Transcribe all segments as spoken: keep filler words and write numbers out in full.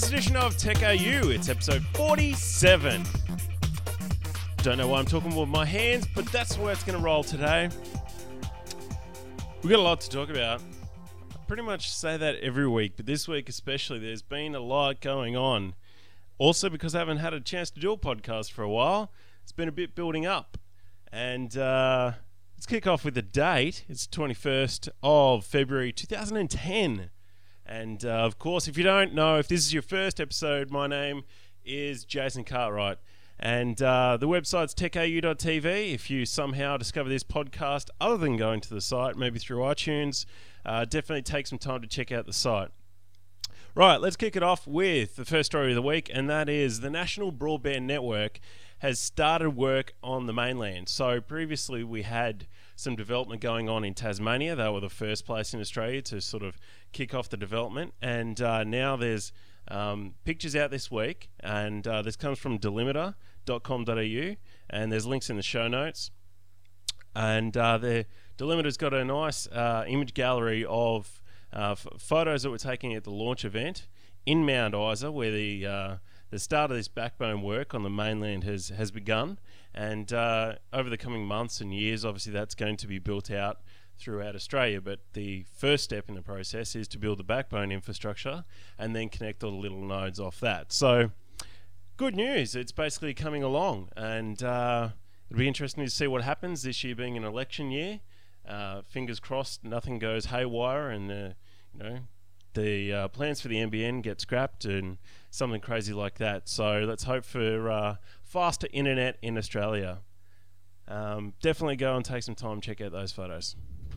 this edition of Tech A U. It's episode forty-seven. Don't know why I'm talking with my hands, but that's where it's going to roll today. We've got a lot to talk about. I pretty much say that every week, but this week especially, there's been a lot going on. Also, because I haven't had a chance to do a podcast for a while, it's been a bit building up. And uh, let's kick off with the date. It's twenty-first of February two thousand ten. And uh, of course, if you don't know, if this is your first episode, my name is Jason Cartwright. And uh, the website's tech a u dot t v. If you somehow discover this podcast other than going to the site, maybe through iTunes, uh, definitely take some time to check out the site. Right, let's kick it off with the first story of the week, and that is the National Broadband Network has started work on the mainland. So previously we had some development going on in Tasmania. They were the first place in Australia to sort of kick off the development, and uh, now there's um, pictures out this week, and uh, this comes from delimiter dot com dot a u, and there's links in the show notes. And uh, the Delimiter's got a nice uh, image gallery of uh, f- photos that were taken at the launch event in Mount Isa, where the uh, the start of this backbone work on the mainland has has begun. And uh, over the coming months and years, obviously that's going to be built out throughout Australia. But the first step in the process is to build the backbone infrastructure and then connect all the little nodes off that. So good news, it's basically coming along, and uh, it'll be interesting to see what happens this year being an election year. Uh, fingers crossed nothing goes haywire and uh, you know the uh, plans for the N B N get scrapped and something crazy like that. So let's hope for uh, faster internet in Australia. Um, definitely go and take some time, check out those photos.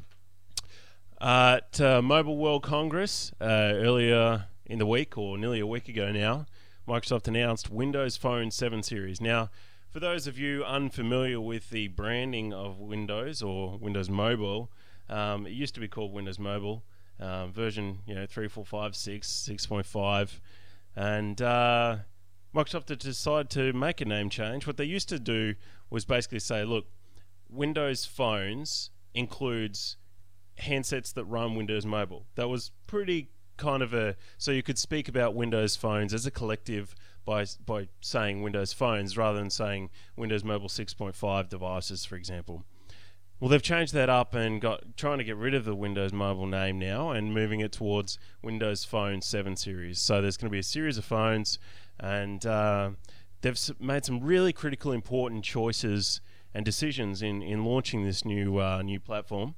Uh, at uh, Mobile World Congress uh, earlier in the week, or nearly a week ago now, Microsoft announced Windows Phone seven series. Now, for those of you unfamiliar with the branding of Windows or Windows Mobile, um, it used to be called Windows Mobile. Uh, version, you know, three, four, five, six, six point five, and uh, Microsoft had decided to make a name change. What they used to do was basically say, look, Windows phones includes handsets that run Windows Mobile. That was pretty kind of a, so you could speak about Windows phones as a collective by by saying Windows phones rather than saying Windows Mobile six point five devices, for example. Well, they've changed that up and got trying to get rid of the Windows Mobile name now and moving it towards Windows Phone seven series. So there's going to be a series of phones, and uh, they've made some really critical, important choices and decisions in, in launching this new uh, new platform.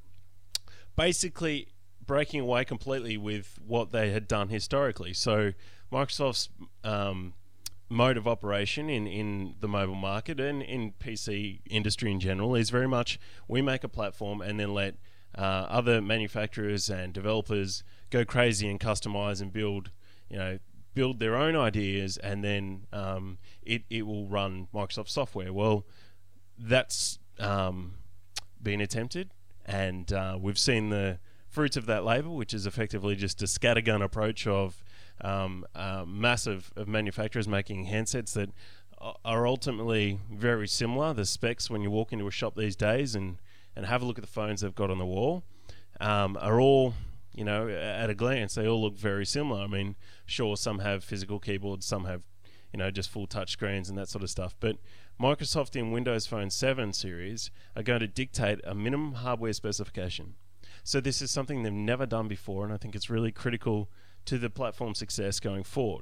Basically, breaking away completely with what they had done historically. So Microsoft's um, mode of operation in, in the mobile market and in P C industry in general is very much we make a platform and then let uh, other manufacturers and developers go crazy and customize and build, you know, build their own ideas, and then um, it, it will run Microsoft software. Well, that's um, been attempted, and uh, we've seen the fruits of that labour, which is effectively just a scattergun approach of um, uh, massive of manufacturers making handsets that are ultimately very similar. The specs, when you walk into a shop these days and, and have a look at the phones they've got on the wall, um, are all, you know, at a glance, they all look very similar. I mean, sure, some have physical keyboards, some have, you know, just full touch screens and that sort of stuff. But Microsoft in Windows Phone seven series are going to dictate a minimum hardware specification. So this is something they've never done before, and I think it's really critical to the platform's success going forward.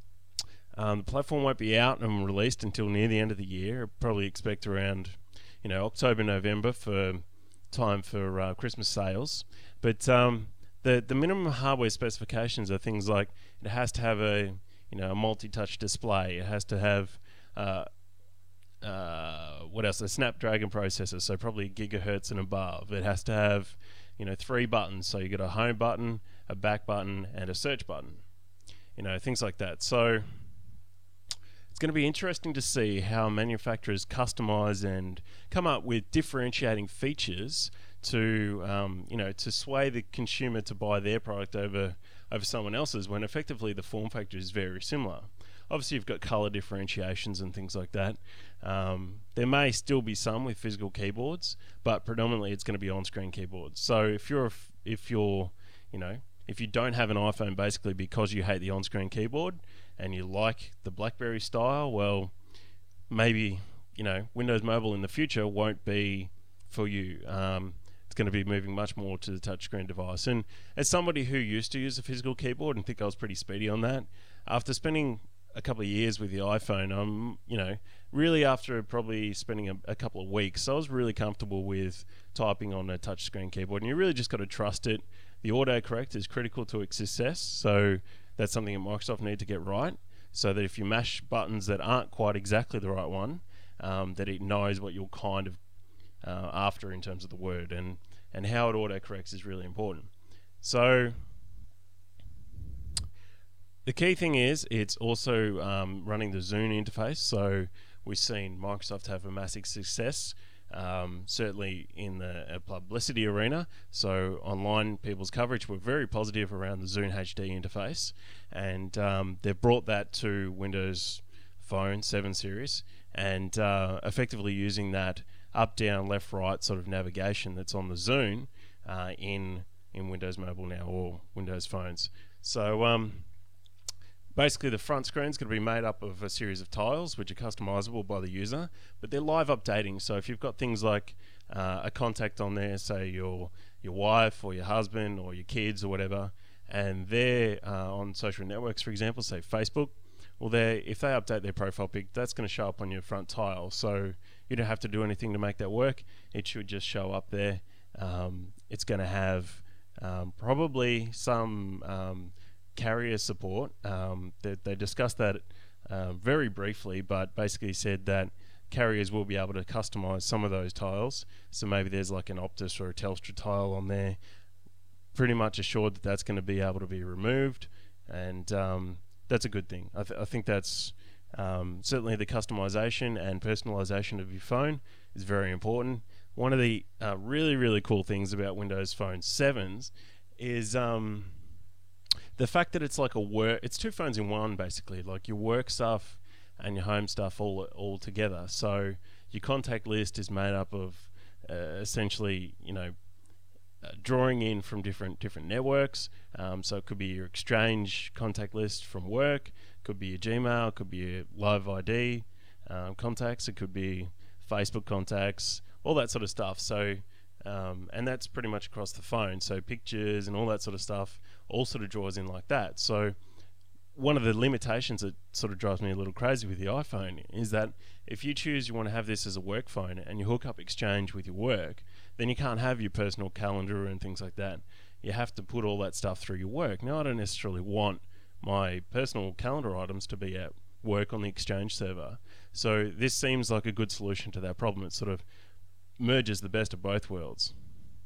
Um, the platform won't be out and released until near the end of the year. Probably expect around, you know, October, November for time for uh, Christmas sales. But um, the the minimum hardware specifications are things like it has to have a, you know, a multi-touch display. It has to have uh, uh, what else? A Snapdragon processor, so probably gigahertz and above. It has to have, you know, three buttons. So you got a home button, a back button, and a search button. You know, things like that. So it's going to be interesting to see how manufacturers customize and come up with differentiating features to, um, you know, to sway the consumer to buy their product over over someone else's, when effectively the form factor is very similar. Obviously, you've got color differentiations and things like that. Um, there may still be some with physical keyboards, but predominantly it's going to be on-screen keyboards. So if you're if you're, you know, if you don't have an iPhone basically because you hate the on-screen keyboard and you like the BlackBerry style, well, maybe, you know, Windows Mobile in the future won't be for you. Um, it's going to be moving much more to the touchscreen device. And as somebody who used to use a physical keyboard and think I was pretty speedy on that, after spending a couple of years with the iPhone, I'm, you know, really after probably spending a, a couple of weeks, I was really comfortable with typing on a touchscreen keyboard. And you really just got to trust it. The autocorrect is critical to its success, so that's something that Microsoft need to get right, so that if you mash buttons that aren't quite exactly the right one, um, that it knows what you're kind of uh, after in terms of the word, and, and how it autocorrects is really important. So the key thing is it's also um, running the Zune interface. So we've seen Microsoft have a massive success, um, certainly in the uh, publicity arena. So online, people's coverage were very positive around the Zune H D interface, and um, they've brought that to Windows Phone seven series, and uh, effectively using that up, down, left, right sort of navigation that's on the Zune uh, in in Windows Mobile now, or Windows phones. So um, basically, the front screen is going to be made up of a series of tiles which are customizable by the user, but they're live updating. So if you've got things like uh, a contact on there, say your your wife or your husband or your kids or whatever, and they're uh, on social networks, for example, say Facebook, well, they if they update their profile pic, that's going to show up on your front tile. So you don't have to do anything to make that work. It should just show up there. Um, it's going to have um, probably some um, carrier support. Um, they, they discussed that uh, very briefly, but basically said that carriers will be able to customize some of those tiles. So maybe there's like an Optus or a Telstra tile on there. Pretty much assured that that's going to be able to be removed, and um, that's a good thing. I, th I think that's um, certainly the customization and personalization of your phone is very important. One of the uh, really, really cool things about Windows Phone sevens is um, the fact that it's like a work, it's two phones in one basically, like your work stuff and your home stuff all all together. So your contact list is made up of uh, essentially, you know, uh, drawing in from different different networks. Um, so it could be your Exchange contact list from work, could be your Gmail, could be your Live I D um, contacts, it could be Facebook contacts, all that sort of stuff. So Um, and that's pretty much across the phone. So pictures and all that sort of stuff all sort of draws in like that. So one of the limitations that sort of drives me a little crazy with the iPhone is that if you choose you want to have this as a work phone and you hook up Exchange with your work, then you can't have your personal calendar and things like that. You have to put all that stuff through your work. Now, I don't necessarily want my personal calendar items to be at work on the Exchange server. So this seems like a good solution to that problem. It sort of merges the best of both worlds.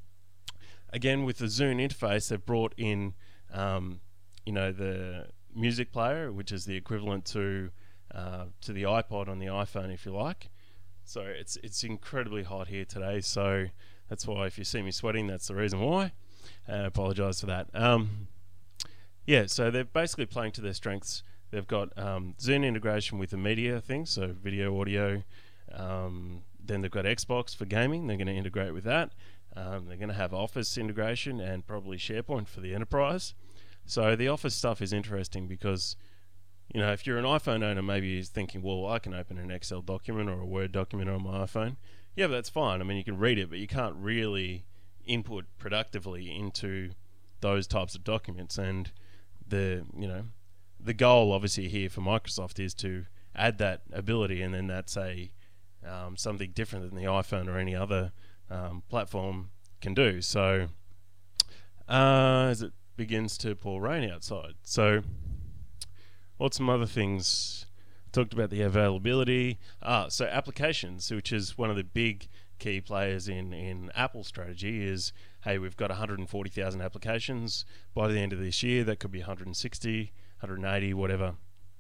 Again, with the Zune interface, they've brought in, um, you know, the music player, which is the equivalent to uh, to the iPod on the iPhone, if you like. So it's it's incredibly hot here today. So that's why if you see me sweating, that's the reason why. I uh, apologise for that. Um, yeah, so they're basically playing to their strengths. They've got um, Zune integration with the media thing, so video, audio. Um, then they've got Xbox for gaming. They're going to integrate with that. Um, they're going to have Office integration and probably SharePoint for the enterprise. So the Office stuff is interesting because, you know, if you're an iPhone owner, maybe you're thinking, well, I can open an Excel document or a Word document on my iPhone. Yeah, but that's fine. I mean, you can read it, but you can't really input productively into those types of documents. And the, you know, the goal obviously here for Microsoft is to add that ability, and then that's a um, something different than the iPhone or any other um, platform can do. So uh, as it begins to pour rain outside. So what's some other things? Talked about the availability. Ah, so applications, which is one of the big key players in, in Apple's strategy, is, hey, we've got one hundred forty thousand applications by the end of this year. That could be one hundred sixty, one hundred eighty, whatever.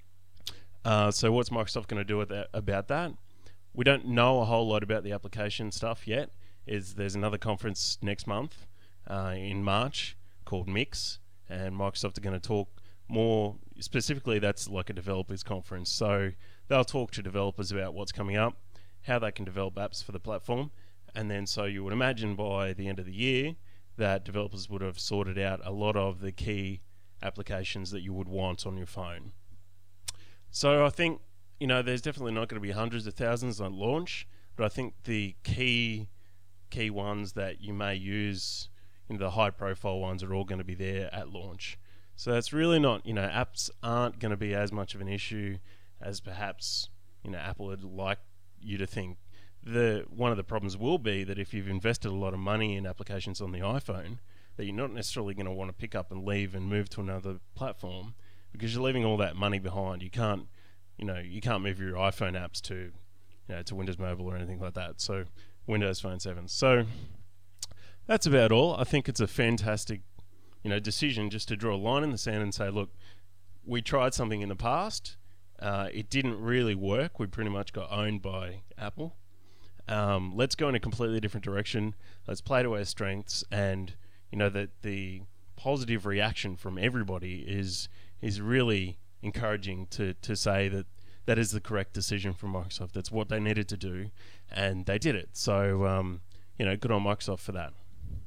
Uh, so what's Microsoft going to do with that, about that? We don't know a whole lot about the application stuff yet. Is There's another conference next month uh, in March called Mix, and Microsoft are going to talk more specifically. That's like a developers conference, so they'll talk to developers about what's coming up, how they can develop apps for the platform, and then so you would imagine by the end of the year that developers would have sorted out a lot of the key applications that you would want on your phone. So I think, you know, there's definitely not going to be hundreds of thousands on launch, but I think the key key ones that you may use, you know, the high profile ones are all going to be there at launch. So that's really not, you know, apps aren't going to be as much of an issue as perhaps, you know, Apple would like you to think. The one of the problems will be that if you've invested a lot of money in applications on the iPhone, that you're not necessarily going to want to pick up and leave and move to another platform, because you're leaving all that money behind. You can't, you know, you can't move your iPhone apps to, you know, to Windows Mobile or anything like that. So Windows Phone seven. So that's about all. I think it's a fantastic, you know, decision just to draw a line in the sand and say, look, we tried something in the past. Uh, it didn't really work. We pretty much got owned by Apple. Um, let's go in a completely different direction. Let's play to our strengths, and you know that the positive reaction from everybody is is really encouraging to to say that that is the correct decision from Microsoft. That's what they needed to do, and they did it. So um, you know, good on Microsoft for that.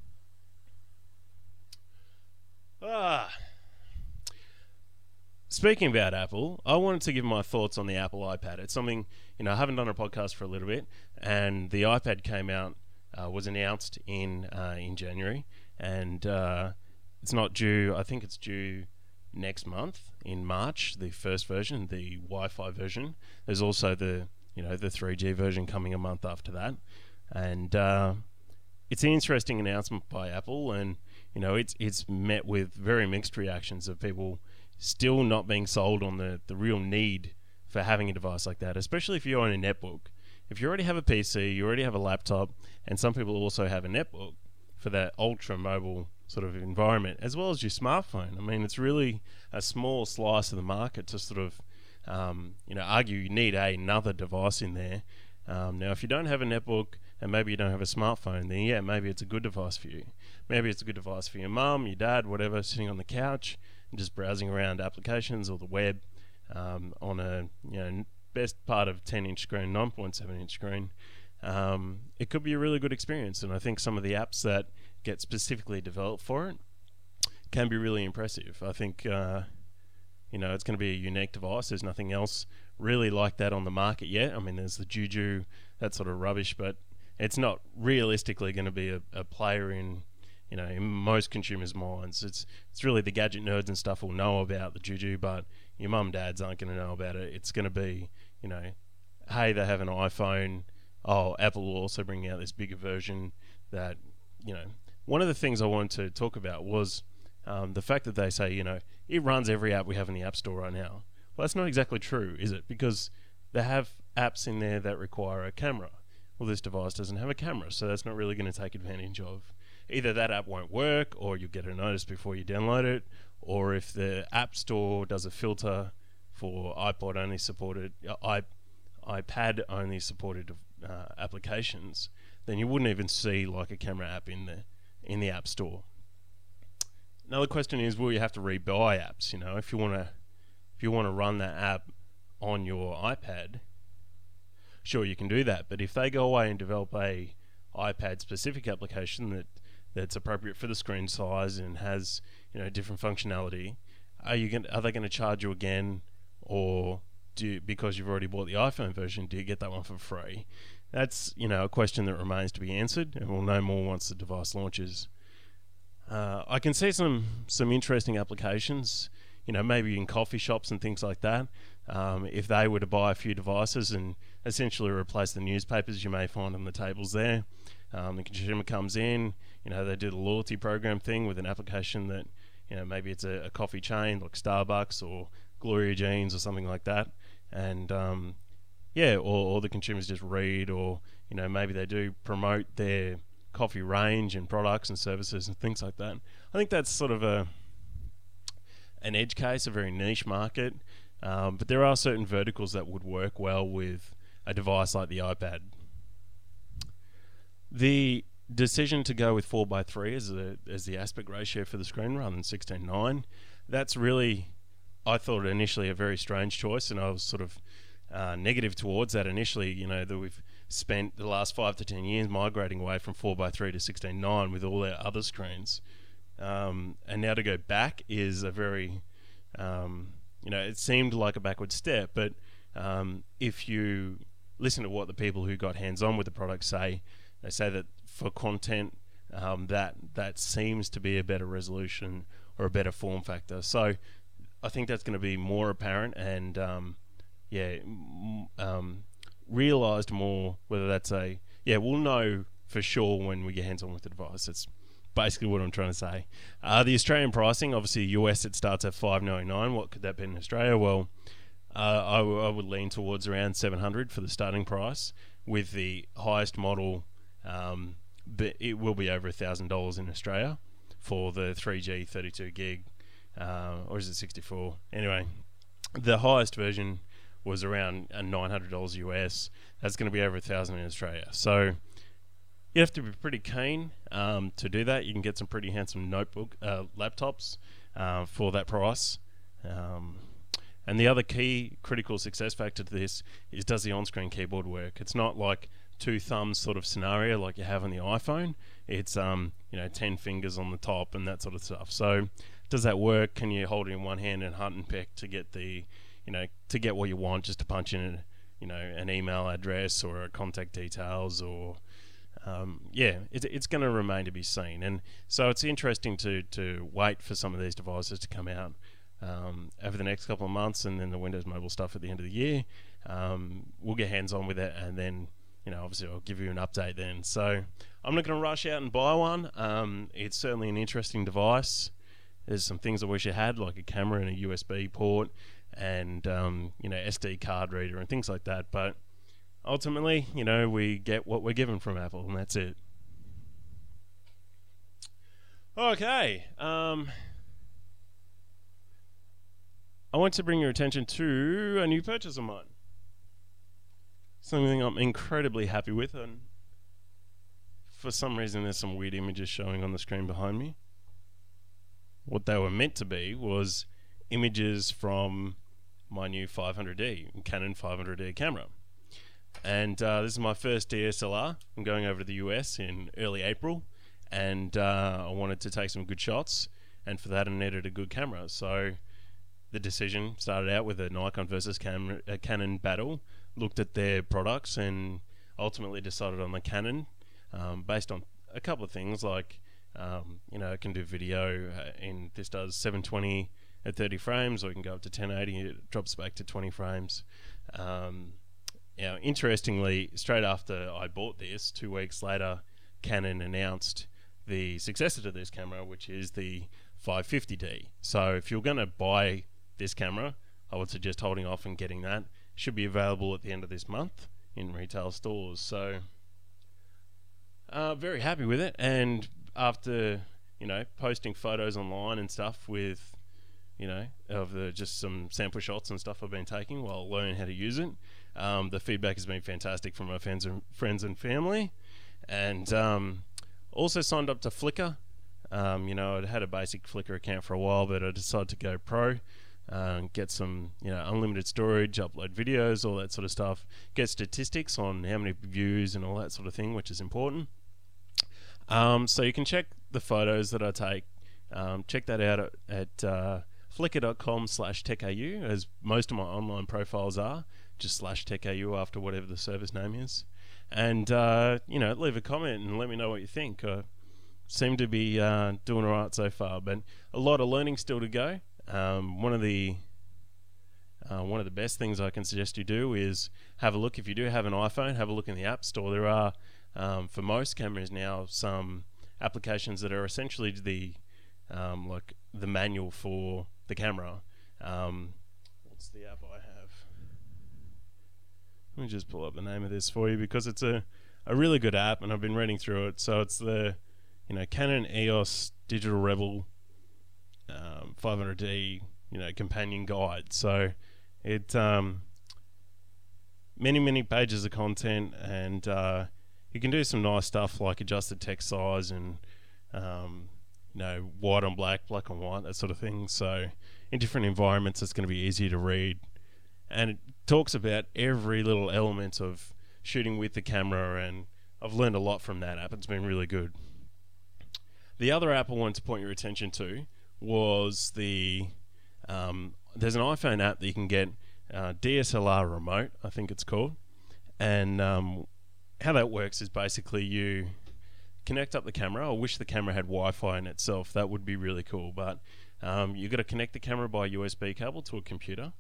Ah. Speaking about Apple, I wanted to give my thoughts on the Apple iPad. It's something, you know, I haven't done a podcast for a little bit, and the iPad came out, uh, was announced in uh, in January, and uh, it's not due, I think it's due next month in March, the first version, the Wi-Fi version. There's also the, you know, the three G version coming a month after that, and uh, it's an interesting announcement by Apple, and you know, it's it's met with very mixed reactions of people still not being sold on the, the real need for having a device like that, especially if you own a netbook. If you already have a P C, you already have a laptop, and some people also have a netbook for that ultra mobile sort of environment, as well as your smartphone. I mean, it's really a small slice of the market to sort of, um, you know, argue you need another device in there. Um, now, if you don't have a netbook and maybe you don't have a smartphone, then yeah, maybe it's a good device for you. Maybe it's a good device for your mum, your dad, whatever, sitting on the couch and just browsing around applications or the web um, on a, you know, best part of ten inch screen, nine point seven inch screen. Um, it could be a really good experience, and I think some of the apps that get specifically developed for it can be really impressive. I think uh, you know, it's going to be a unique device. There's nothing else really like that on the market yet. I mean, there's the Juju, that sort of rubbish, but it's not realistically going to be a, a player in, you know, in most consumers' minds. It's it's really the gadget nerds and stuff will know about the Juju, but your mum and dads aren't going to know about it. It's going to be, you know, hey, they have an iPhone. Oh, Apple will also bring out this bigger version that, you know, one of the things I wanted to talk about was um, the fact that they say, you know, it runs every app we have in the App Store right now. Well, that's not exactly true, is it? Because they have apps in there that require a camera. Well, this device doesn't have a camera, so that's not really going to take advantage of. Either that app won't work, or you'll get a notice before you download it, or if the App Store does a filter for iPod only supported, uh, i iPad only supported uh, applications, then you wouldn't even see like a camera app in the in the App Store. Another question is, will you have to rebuy apps? You know, if you want to if you want to run that app on your iPad, sure, you can do that. But if they go away and develop a iPad specific application that that's appropriate for the screen size and has, you know, different functionality, are you going are they going to charge you again, or do you, because you've already bought the iPhone version, do you get that one for free? That's, you know, a question that remains to be answered, and we'll know more once the device launches. Uh, I can see some some interesting applications, you know, maybe in coffee shops and things like that. Um, if they were to buy a few devices and essentially replace the newspapers you may find on the tables there, um, the consumer comes in, you know, they do the loyalty program thing with an application that, you know, maybe it's a, a coffee chain like Starbucks or Gloria Jeans or something like that, and um, yeah, or, or the consumers just read, or, you know, maybe they do promote their coffee range and products and services and things like that. I think that's sort of a an edge case, a very niche market, um, but there are certain verticals that would work well with a device like the iPad. The decision to go with four by three as, a, as the aspect ratio for the screen rather than sixteen nine, that's really, I thought initially, a very strange choice, and I was sort of uh, negative towards that initially. You know, that we've spent the last five to ten years migrating away from four by three to sixteen nine with all their other screens. Um, and now to go back is a very, um, you know, it seemed like a backward step, but um, if you listen to what the people who got hands-on with the product say, they say that for content, um, that that seems to be a better resolution or a better form factor. So I think that's going to be more apparent and, um, yeah, m- um, realised more whether that's a... Yeah, we'll know for sure when we get hands-on with the device. It's basically what I'm trying to say. Uh, the Australian pricing, obviously U S it starts at five ninety-nine. What could that be in Australia? Well, uh, I, w- I would lean towards around seven hundred for the starting price. With the highest model, um, but it will be over one thousand dollars in Australia for the three G thirty-two gig, uh, or is it sixty-four? Anyway, the highest version was around uh, nine hundred dollars U S. That's going to be over one thousand dollars in Australia. So you have to be pretty keen um, to do that. You can get some pretty handsome notebook uh, laptops uh, for that price. Um, and the other key critical success factor to this is, does the on-screen keyboard work? It's not like two thumbs sort of scenario like you have on the iPhone. It's um, you know, ten fingers on the top and that sort of stuff. So does that work? Can you hold it in one hand and hunt and peck to get the, you know, to get what you want, just to punch in, a, you know, an email address or a contact details or Um, yeah, it, it's going to remain to be seen, and so it's interesting to to wait for some of these devices to come out um, over the next couple of months, and then the Windows Mobile stuff at the end of the year. Um, we'll get hands on with it, and then you know, obviously, I'll give you an update then. So I'm not going to rush out and buy one. Um, it's certainly an interesting device. There's some things I wish it had, like a camera and a U S B port, and um, you know, S D card reader and things like that, but ultimately, you know, we get what we're given from Apple, and that's it. Okay. Um, I want to bring your attention to a new purchase of mine. Something I'm incredibly happy with, and for some reason there's some weird images showing on the screen behind me. What they were meant to be was images from my new five hundred D, Canon five hundred D camera. And uh, this is my first D S L R. I'm going over to the U S in early April, and uh, I wanted to take some good shots, and for that I needed a good camera. So the decision started out with a Nikon versus Cam- a Canon battle, looked at their products, and ultimately decided on the Canon um, based on a couple of things, like um, you know, it can do video, uh, and this does seven twenty at thirty frames, or you can go up to ten eighty, it drops back to twenty frames. Um, Now, interestingly, straight after I bought this, two weeks later, Canon announced the successor to this camera, which is the five fifty D. So if you're going to buy this camera, I would suggest holding off and getting that. It should be available at the end of this month in retail stores. So, uh, very happy with it. And after, you know, posting photos online and stuff with, you know, of the just some sample shots and stuff I've been taking while learning how to use it. Um, the feedback has been fantastic from my friends and friends and family, and um, also signed up to Flickr. Um, you know, I'd had a basic Flickr account for a while, but I decided to go pro, uh, get some, you know, unlimited storage, upload videos, all that sort of stuff, get statistics on how many views and all that sort of thing, which is important. Um, so you can check the photos that I take. Um, check that out at, at uh, flickr.com slash techau, as most of my online profiles are. Just slash techau after whatever the service name is, and uh, you know, leave a comment and let me know what you think. I seem to be uh, doing all right so far, but a lot of learning still to go. Um, one of the uh, one of the best things I can suggest you do is have a look. If you do have an iPhone, have a look in the App Store. There are um, for most cameras now some applications that are essentially the um, like the manual for the camera. Um, what's the app I have? Let me just pull up the name of this for you, because it's a, a really good app, and I've been reading through it. So it's the, you know, Canon E O S Digital Rebel um, five hundred D, you know, companion guide. So it um, many many pages of content, and uh, you can do some nice stuff like adjust the text size and um, you know, white on black, black on white, that sort of thing. So in different environments, it's going to be easier to read. And it talks about every little element of shooting with the camera, and I've learned a lot from that app. It's been really good. The other app I wanted to point your attention to was the um, there's an iPhone app that you can get, uh, D S L R Remote, I think it's called. And um, how that works is basically you connect up the camera. I wish the camera had Wi-Fi in itself. That would be really cool. But um, you've got to connect the camera by U S B cable to a computer.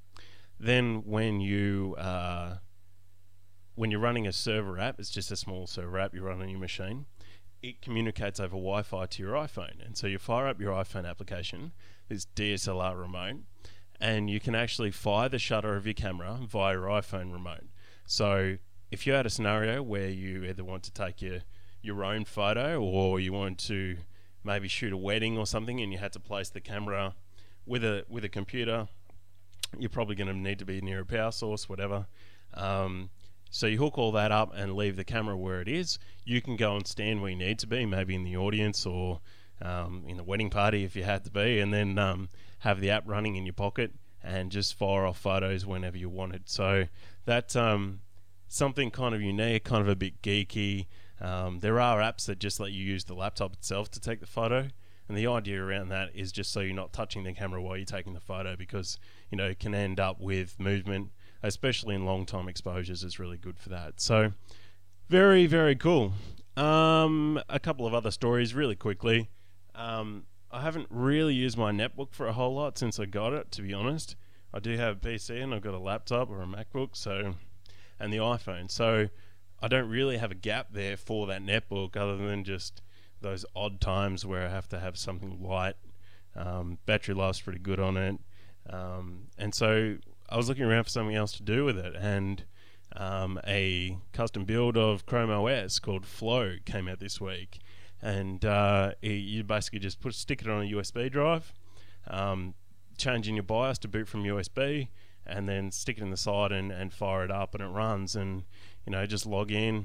Then when you uh, when you're running a server app, it's just a small server app you run on your machine. It communicates over Wi-Fi to your iPhone, and so you fire up your iPhone application, this D S L R remote, and you can actually fire the shutter of your camera via your iPhone remote. So if you had a scenario where you either want to take your your own photo, or you want to maybe shoot a wedding or something, and you had to place the camera with a with a computer, you're probably going to need to be near a power source, whatever. Um, so you hook all that up and leave the camera where it is. You can go and stand where you need to be, maybe in the audience or um, in the wedding party if you had to be, and then um, have the app running in your pocket and just fire off photos whenever you wanted. So that's um, something kind of unique, kind of a bit geeky. Um, there are apps that just let you use the laptop itself to take the photo, and the idea around that is just so you're not touching the camera while you're taking the photo, because you know it can end up with movement, especially in long time exposures. Is really good for that. So very, very cool. Um, a couple of other stories really quickly. Um, I haven't really used my netbook for a whole lot since I got it, to be honest. I do have a P C and I've got a laptop or a MacBook, so and the iPhone. So I don't really have a gap there for that netbook, other than just those odd times where I have to have something light. Um, battery life's pretty good on it. Um, and so I was looking around for something else to do with it, and um, a custom build of Chrome O S called Flow came out this week. And uh, it, you basically just put stick it on a U S B drive, um, change in your BIOS to boot from U S B, and then stick it in the side and, and fire it up, and it runs. And you know, just log in.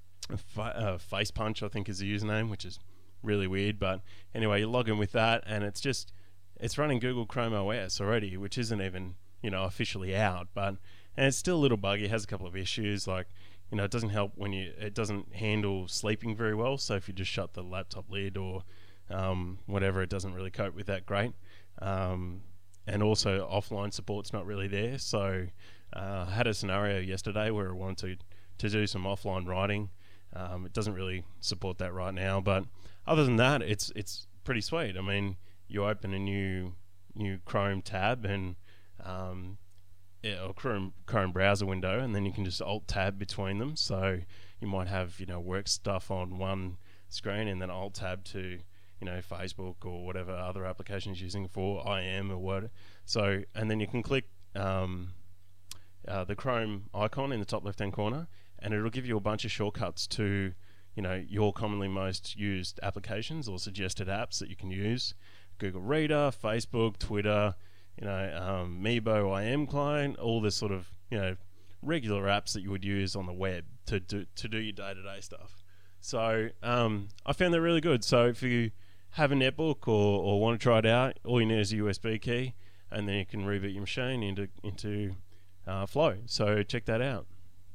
Uh, Face Punch, I think, is the username, which is really weird. But anyway, you log in with that, and it's just it's running Google Chrome O S already, which isn't even you know officially out. But and it's still a little buggy. It has a couple of issues, like you know, it doesn't help when you it doesn't handle sleeping very well. So if you just shut the laptop lid or um, whatever, it doesn't really cope with that great. Um, and also offline support's not really there. So uh, I had a scenario yesterday where I wanted to to do some offline writing. Um, it doesn't really support that right now, but other than that, it's it's pretty sweet. I mean, you open a new new Chrome tab and um, yeah, or Chrome Chrome browser window, and then you can just Alt Tab between them. So you might have you know work stuff on one screen, and then Alt Tab to you know Facebook or whatever other applications you're using for I M or what. So and then you can click um, uh, the Chrome icon in the top left hand corner, and it'll give you a bunch of shortcuts to, you know, your commonly most used applications or suggested apps that you can use. Google Reader, Facebook, Twitter, you know, um, Meebo, I M client, all this sort of, you know, regular apps that you would use on the web to do to do your day-to-day stuff. So um, I found that really good. So if you have a netbook or, or want to try it out, all you need is a U S B key, and then you can reboot your machine into into uh, Flow. So check that out.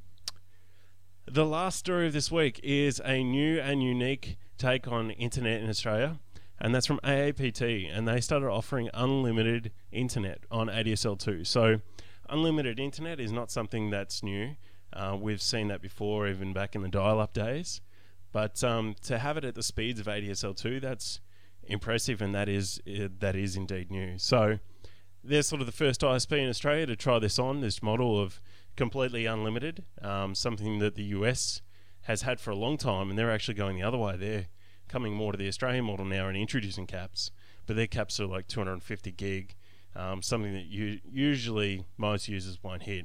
The last story of this week is a new and unique take on internet in Australia, and that's from A A P T, and they started offering unlimited internet on A D S L two. So unlimited internet is not something that's new. Uh, we've seen that before, even back in the dial-up days. But um, to have it at the speeds of A D S L two, that's impressive, and that is uh, that is indeed new. So they're sort of the first I S P in Australia to try this on, this model of completely unlimited, um, something that the U S has had for a long time, and they're actually going the other way. They're coming more to the Australian model now and introducing caps, but their caps are like two hundred fifty gig, um, something that you usually most users won't hit.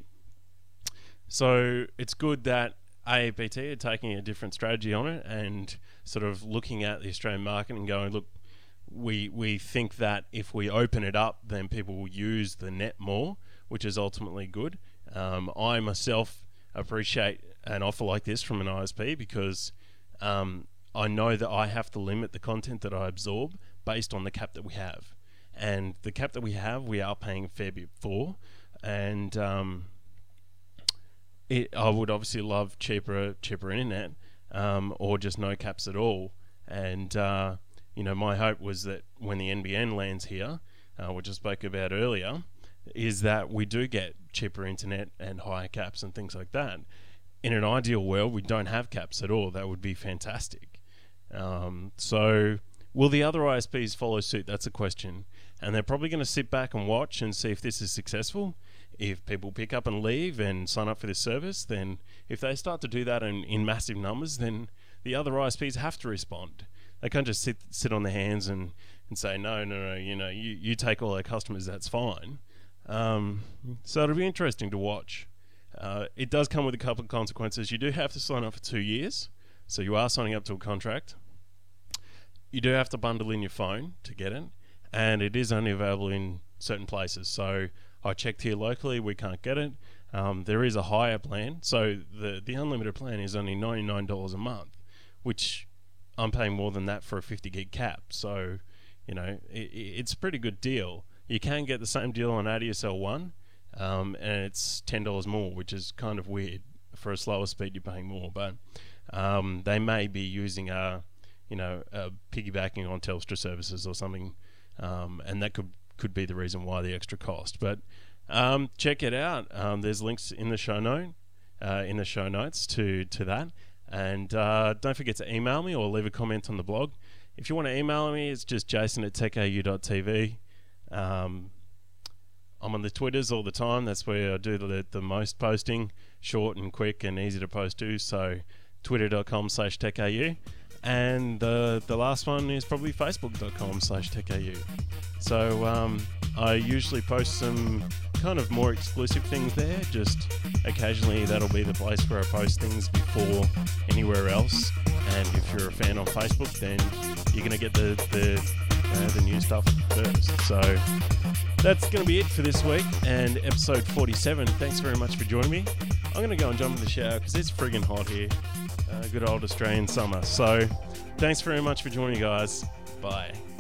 So it's good that A A P T are taking a different strategy on it and sort of looking at the Australian market and going, look, we we think that if we open it up, then people will use the net more, which is ultimately good. Um, I myself appreciate an offer like this from an I S P because um, I know that I have to limit the content that I absorb based on the cap that we have. And the cap that we have, we are paying a fair bit for. And um, it, I would obviously love cheaper cheaper internet, um, or just no caps at all. And uh, you know, my hope was that when the N B N lands here, uh, which I spoke about earlier, is that we do get cheaper internet and higher caps and things like that. In an ideal world, we don't have caps at all. That would be fantastic. Um, so will the other I S Ps follow suit? That's a question. And they're probably going to sit back and watch and see if this is successful. If people pick up and leave and sign up for this service, then if they start to do that in, in massive numbers, then the other I S Ps have to respond. They can't just sit sit on their hands and, and say, no, no, no, you know, you, you take all our customers, that's fine. Um, so it'll be interesting to watch. Uh, it does come with a couple of consequences. You do have to sign up for two years, so you are signing up to a contract. You do have to bundle in your phone to get it, and it is only available in certain places. So I checked here locally, we can't get it. Um, there is a higher plan, so the, the unlimited plan is only ninety-nine dollars a month, which I'm paying more than that for a fifty gig cap. So, you know, it, it's a pretty good deal. You can get the same deal on A D S L one, um, and it's ten dollars more, which is kind of weird. For a slower speed, you're paying more, but um, they may be using a, you know, a piggybacking on Telstra services or something, um, and that could could be the reason why the extra cost. But um, check it out. Um, there's links in the show note, uh, in the show notes to to that, and uh, don't forget to email me or leave a comment on the blog. If you want to email me, it's just jason at tech a u dot t v. Um, I'm on the Twitters all the time. That's where I do the, the most posting, short and quick and easy to post to. So twitter.com slash techau. And the the last one is probably facebook.com slash techau. So um, I usually post some kind of more exclusive things there. Just occasionally that'll be the place where I post things before anywhere else. And if you're a fan on Facebook, then you're going to get the, the, uh, the new stuff first. So that's going to be it for this week and episode forty-seven. Thanks very much for joining me. I'm going to go and jump in the shower because it's friggin' hot here. Uh, good old Australian summer. So thanks very much for joining, guys. Bye.